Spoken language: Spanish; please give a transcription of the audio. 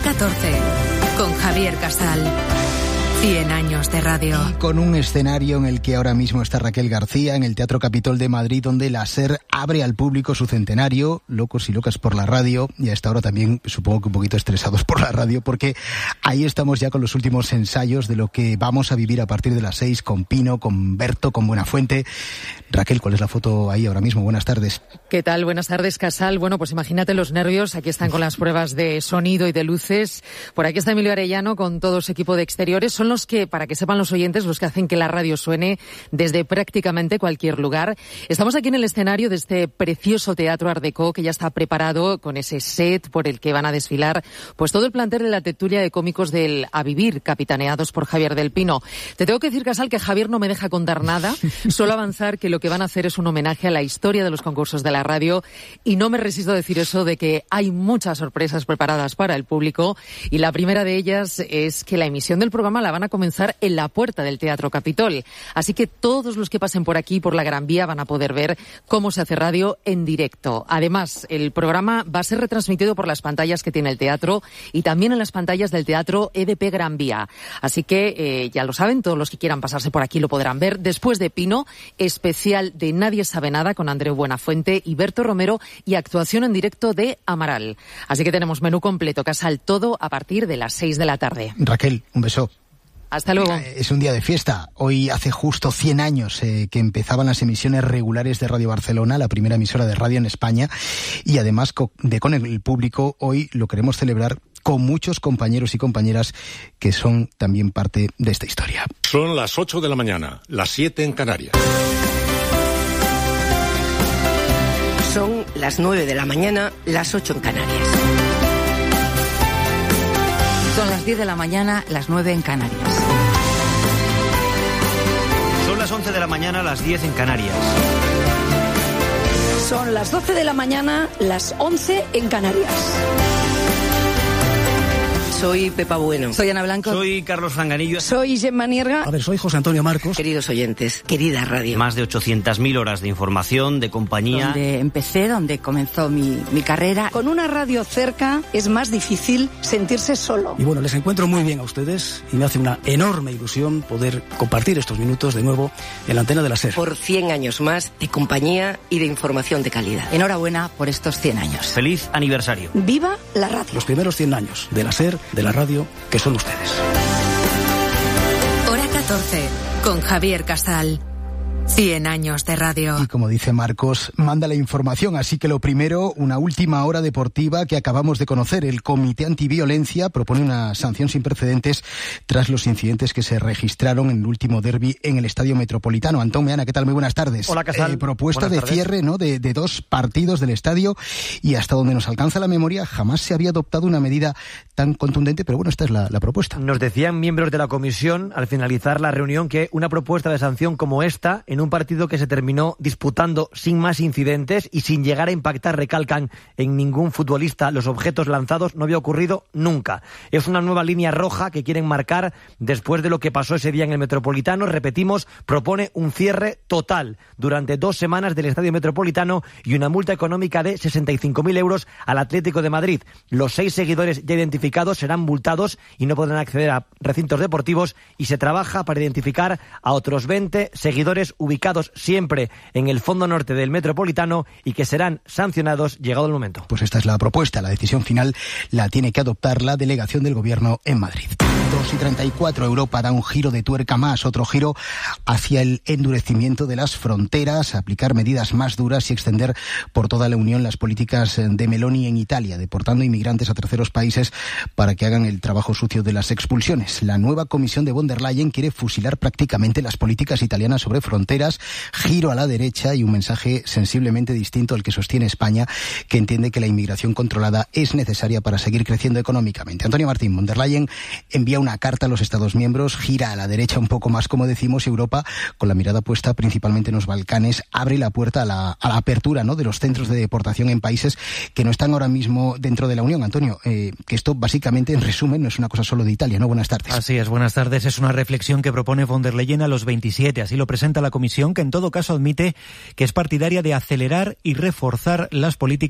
14, con Javier Casal. 100 años de radio. Y con un escenario en el que ahora mismo está Raquel García, en el Teatro Capitol de Madrid, donde la SER abre al público su centenario, locos y locas por la radio, y a esta hora también supongo que un poquito estresados por la radio, porque ahí estamos ya con los últimos ensayos de lo que vamos a vivir a partir de las 6, con Pino, con Berto, con Buenafuente. Raquel, ¿cuál es la foto ahí ahora mismo? Buenas tardes. ¿Qué tal? Buenas tardes, Casal. Bueno, pues imagínate los nervios. Aquí están con las pruebas de sonido y de luces. Por aquí está Emilio Arellano con todo su equipo de exteriores. Son los que, para que sepan los oyentes, los que hacen que la radio suene desde prácticamente cualquier lugar. Estamos aquí en el escenario de este precioso Teatro Art Deco, que ya está preparado con ese set por el que van a desfilar pues todo el plantel de la tertulia de cómicos del A Vivir, capitaneados por Javier del Pino. Te tengo que decir, Casal, que Javier no me deja contar nada, solo avanzar que lo que van a hacer es un homenaje a la historia de los concursos de la radio, y no me resisto a decir eso de que hay muchas sorpresas preparadas para el público, y la primera de ellas es que la emisión del programa la van a comenzar en la puerta del Teatro Capitol. Así que todos los que pasen por aquí, por la Gran Vía, van a poder ver cómo se hace radio en directo. Además, el programa va a ser retransmitido por las pantallas que tiene el teatro y también en las pantallas del Teatro EDP Gran Vía. Así que ya lo saben, todos los que quieran pasarse por aquí lo podrán ver. Después de Pino, especial de Nadie sabe nada con Andreu Buenafuente y Berto Romero, y actuación en directo de Amaral. Así que tenemos menú completo, Casal, todo a partir de las 6 de la tarde. Raquel, un beso. Hasta luego. Es un día de fiesta. Hoy hace justo 100 años que empezaban las emisiones regulares de Radio Barcelona, la primera emisora de radio en España, y además con el público hoy lo queremos celebrar con muchos compañeros y compañeras que son también parte de esta historia. Son las 8 de la mañana, las 7 en Canarias. Son las 9 de la mañana, las 8 en Canarias. Son las 10 de la mañana, las 9 en Canarias. Son las 11 de la mañana, las 10 en Canarias. Son las 12 de la mañana, las 11 en Canarias. Soy Pepa Bueno. Soy Ana Blanco. Soy Carlos Franganillo. Soy Gemma Nierga. A ver, soy José Antonio Marcos. Queridos oyentes, querida radio. Más de 800.000 horas de información, de compañía. Donde empecé, donde comenzó mi carrera. Con una radio cerca es más difícil sentirse solo. Y bueno, les encuentro muy bien a ustedes y me hace una enorme ilusión poder compartir estos minutos de nuevo en la antena de la SER. Por 100 años más de compañía y de información de calidad. Enhorabuena por estos 100 años. Feliz aniversario. ¡Viva la radio! Los primeros 100 años de la SER, de la radio, que son ustedes. Hora 14, con Javier Casal. 100 años de radio. Y como dice Marcos, manda la información. Así que lo primero, una última hora deportiva que acabamos de conocer. El Comité Antiviolencia propone una sanción sin precedentes tras los incidentes que se registraron en el último derbi en el Estadio Metropolitano. Antón Meana, ¿qué tal? Muy buenas tardes. Hola, Casal. Propuesta buenas de tardes. cierre, ¿no? de 2 partidos del estadio, y hasta donde nos alcanza la memoria jamás se había adoptado una medida tan contundente, pero bueno, esta es la propuesta. Nos decían miembros de la comisión al finalizar la reunión que una propuesta de sanción como esta, en un partido que se terminó disputando sin más incidentes y sin llegar a impactar, recalcan, en ningún futbolista los objetos lanzados, no había ocurrido nunca. Es una nueva línea roja que quieren marcar después de lo que pasó ese día en el Metropolitano. Repetimos, propone un cierre total durante 2 semanas del Estadio Metropolitano y una multa económica de 65.000 euros al Atlético de Madrid. Los 6 seguidores ya identificados serán multados y no podrán acceder a recintos deportivos, y se trabaja para identificar a otros 20 seguidores ubicados siempre en el fondo norte del Metropolitano y que serán sancionados llegado el momento. Pues esta es la propuesta. La decisión final la tiene que adoptar la delegación del Gobierno en Madrid. 2:34, Europa da un giro de tuerca más, otro giro hacia el endurecimiento de las fronteras, aplicar medidas más duras y extender por toda la Unión las políticas de Meloni en Italia, deportando inmigrantes a terceros países para que hagan el trabajo sucio de las expulsiones. La nueva comisión de von der Leyen quiere fusilar prácticamente las políticas italianas sobre fronteras, giro a la derecha y un mensaje sensiblemente distinto al que sostiene España, que entiende que la inmigración controlada es necesaria para seguir creciendo económicamente. Antonio Martín, von der Leyen envía una carta a los Estados miembros, gira a la derecha un poco más, como decimos, y Europa, con la mirada puesta principalmente en los Balcanes, abre la puerta a la apertura, ¿no?, de los centros de deportación en países que no están ahora mismo dentro de la Unión. Antonio, que esto básicamente, en resumen, no es una cosa solo de Italia, ¿no? Buenas tardes. Así es, buenas tardes. Es una reflexión que propone von der Leyen a los 27. Así lo presenta la Comisión, que en todo caso admite que es partidaria de acelerar y reforzar las políticas